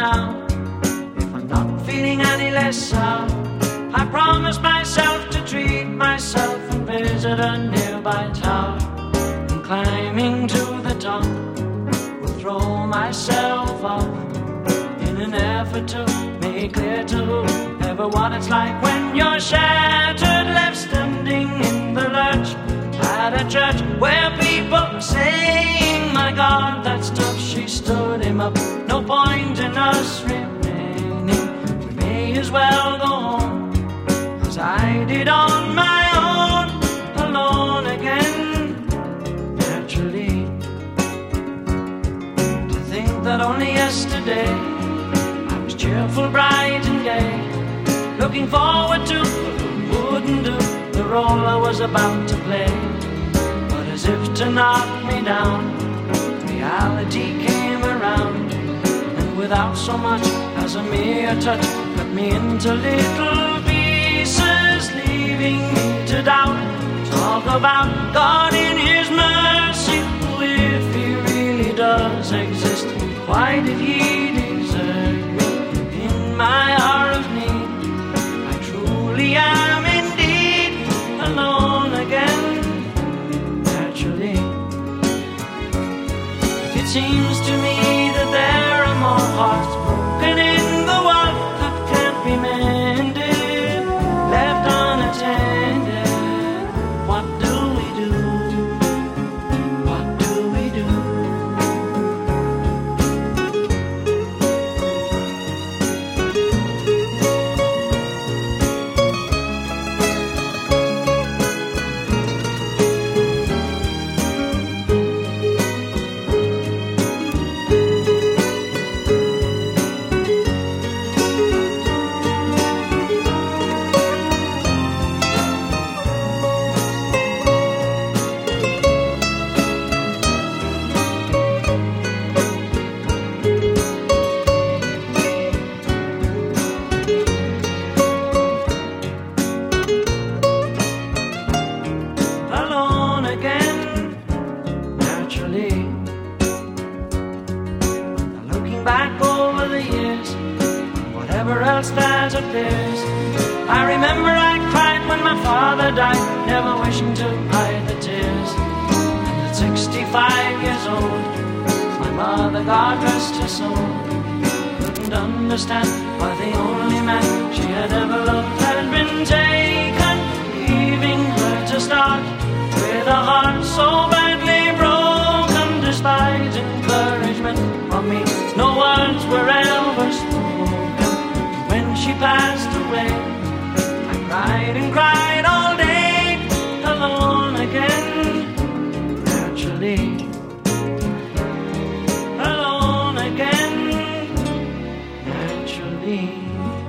now. If I'm not feeling any less sour, I promise myself to treat myself and visit a nearby tower. And climbing to the top, will throw myself off in an effort to make clear to whoever what it's like when you're shattered, left standing in the lurch at a church where people are saying, my God, that's tough. She stood him up. No point in us remaining. We may as well go home, as I did on my own, alone again. Naturally, to think that only yesterday I was cheerful, bright and gay, looking forward to what wouldn't do the role I was about to play. But as if to knock me down, reality came around, and without so much as a mere touch, cut me into little pieces, leaving me to doubt. Talk about God in His mercy, if He really does exist, why did He desert me in my hour of need? I truly am indeed alone again. Naturally, it seems to me that there are more hearts broken in the world that can't be mended, left unattended. What do we do? What do we do? Alone again, naturally. Now looking back over the years, whatever else that appears, I remember I cried when my father died, never wishing to hide the tears. And at 65 years old, my mother, God rest her soul, couldn't understand why the only man she had ever loved had been taken, leaving her to start with a heart so badly broken. Despite encouragement from me, no words were ever spoken. When she passed away, I cried and cried all day, alone again. Naturally, alone again. Naturally.